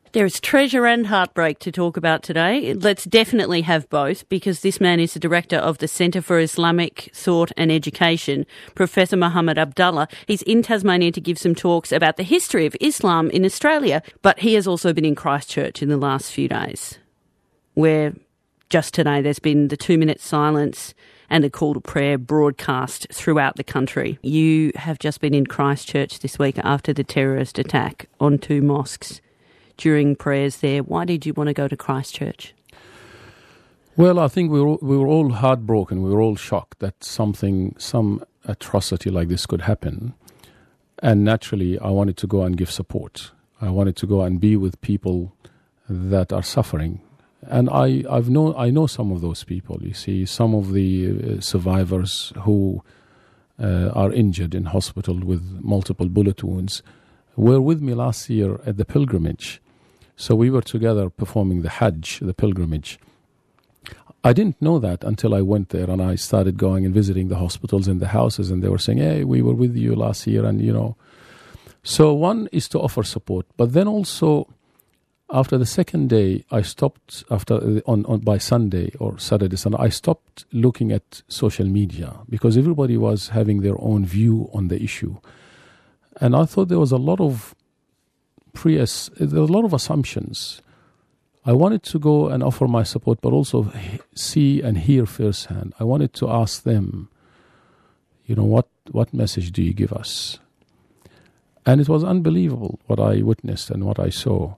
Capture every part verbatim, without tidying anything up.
There is treasure and heartbreak to talk about today. Let's definitely have both, because this man is the director of the Centre for Islamic Thought and Education, Professor Muhammad Abdullah. He's in Tasmania to give some talks about the history of Islam in Australia, but he has also been in Christchurch in the last few days, where just today there's been the two-minute silence and a call to prayer broadcast throughout the country. You have just been in Christchurch this week after the terrorist attack on two mosques. During prayers there, why did you want to go to Christchurch? Well, I think we were, we were all heartbroken. We were all shocked that something, some atrocity like this could happen. And naturally, I wanted to go and give support. I wanted to go and be with people that are suffering. And I, I've know, I know some of those people. You see, some of the uh, survivors who uh, are injured in hospital with multiple bullet wounds were with me last year at the pilgrimage. So we were together performing the Hajj, the pilgrimage. I didn't know that until I went there and I started going and visiting the hospitals and the houses, and they were saying, hey, we were with you last year, and you know. So one is to offer support, but then also after the second day, I stopped, after on, on by Sunday or Saturday, Sunday, I stopped looking at social media because everybody was having their own view on the issue. And I thought there was a lot of pre there were a lot of assumptions. I wanted to go and offer my support, but also see and hear firsthand. I wanted to ask them, you know, what, what message do you give us? And it was unbelievable what I witnessed and what I saw.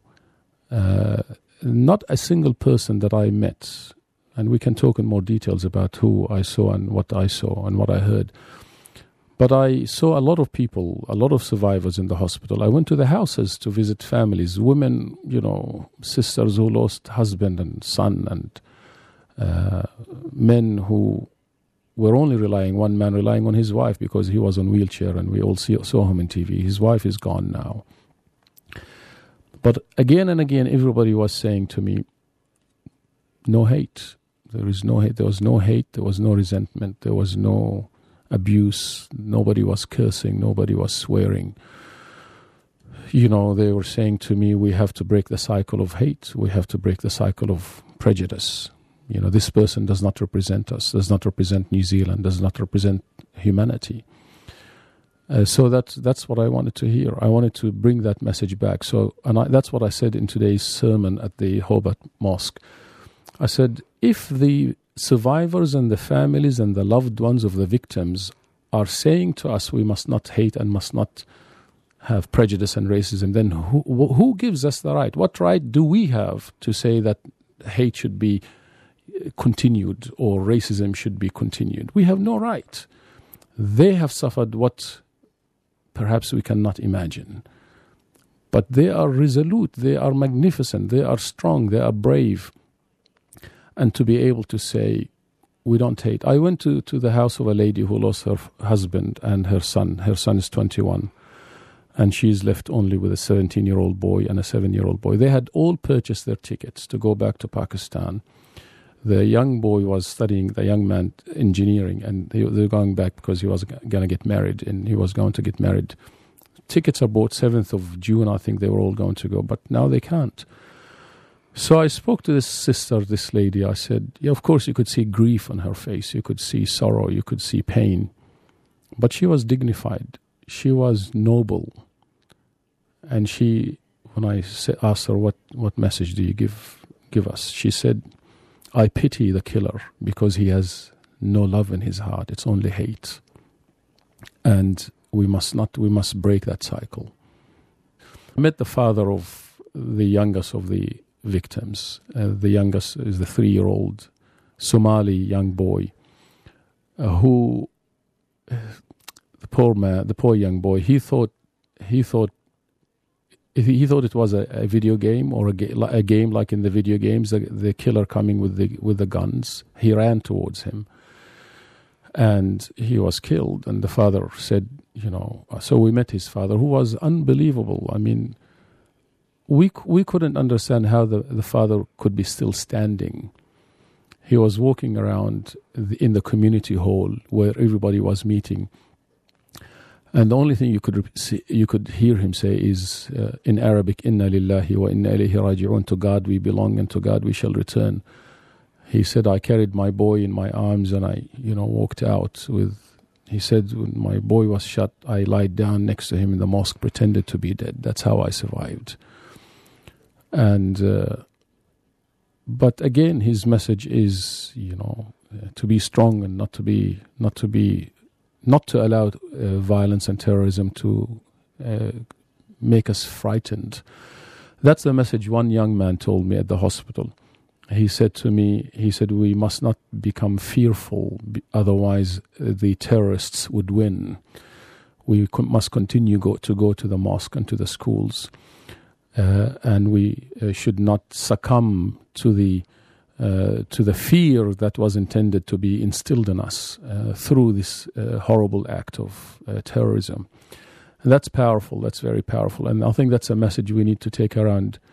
Uh, not a single person that I met, and we can talk in more details about who I saw and what I saw and what I heard. But I saw a lot of people, a lot of survivors in the hospital. I went to the houses to visit families, women, you know, sisters who lost husband and son, and uh, men who were only relying, one man relying on his wife because he was on wheelchair, and we all see, saw him on T V. His wife is gone now. But again and again, everybody was saying to me, no hate. There is no hate. There was no hate. There was no resentment. There was no abuse. Nobody was cursing. Nobody was swearing. You know, they were saying to me, we have to break the cycle of hate. We have to break the cycle of prejudice. You know, this person does not represent us, does not represent New Zealand, does not represent humanity. Uh, so that's, that's what I wanted to hear. I wanted to bring that message back. So, and I, that's what I said in today's sermon at the Hobart Mosque. I said, if the survivors and the families and the loved ones of the victims are saying to us we must not hate and must not have prejudice and racism, then who, who gives us the right? What right do we have to say that hate should be continued or racism should be continued? We have no right. They have suffered what perhaps we cannot imagine. But they are resolute, they are magnificent, they are strong, they are brave. And to be able to say, we don't hate. I went to, to the house of a lady who lost her husband and her son. Her son is twenty-one. And she's left only with a seventeen-year-old boy and a seven-year-old boy. They had all purchased their tickets to go back to Pakistan. The young boy was studying, the young man, engineering, and they were going back because he was going to get married, and he was going to get married. Tickets are bought seventh of June, I think they were all going to go, but now they can't. So I spoke to this sister, this lady. I said, yeah, of course you could see grief on her face. You could see sorrow. You could see pain. But she was dignified. She was noble. And she, when I asked her, what, what message do you give, give us? She said, I pity the killer because he has no love in his heart. It's only hate. And we must not, we must break that cycle. I met the father of the youngest of the victims. Uh, the youngest is the three-year-old Somali young boy uh, who, uh, the poor man, the poor young boy, he thought, he thought, he thought it was a, a video game or a, ga- a game like in the video games, the, the killer coming with the with the guns. He ran towards him, and he was killed. And the father said, you know, so we met his father, who was unbelievable. I mean, we we couldn't understand how the, the father could be still standing. He was walking around the, in the community hall where everybody was meeting. And the only thing you could see, you could hear him say is uh, in Arabic, "Inna lillahi wa inna ilayhi raji'un." To God we belong, and to God we shall return. He said, I carried my boy in my arms, and I, you know, walked out with. He said, when my boy was shot, I lied down next to him in the mosque, pretended to be dead. That's how I survived. And uh, but again, his message is, you know, uh, to be strong and not to be, not to be. not to allow uh, violence and terrorism to uh, make us frightened. That's the message one young man told me at the hospital. He said to me, he said, we must not become fearful, otherwise uh, the terrorists would win. We co- must continue go, to go to the mosque and to the schools, uh, and we uh, should not succumb to the Uh, to the fear that was intended to be instilled in us uh, through this uh, horrible act of uh, terrorism. And that's powerful, that's very powerful. And I think that's a message we need to take around